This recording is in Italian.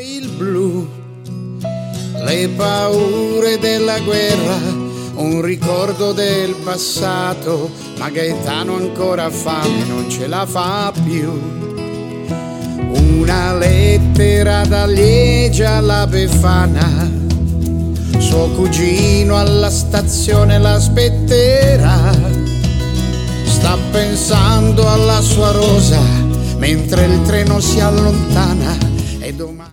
il blu, le paure della guerra, un ricordo del passato, ma Gaetano ancora ha fame, non ce la fa più. Una lettera da Liegia alla Befana, suo cugino alla stazione l'aspetterà, sta pensando alla sua rosa mentre il treno si allontana e domani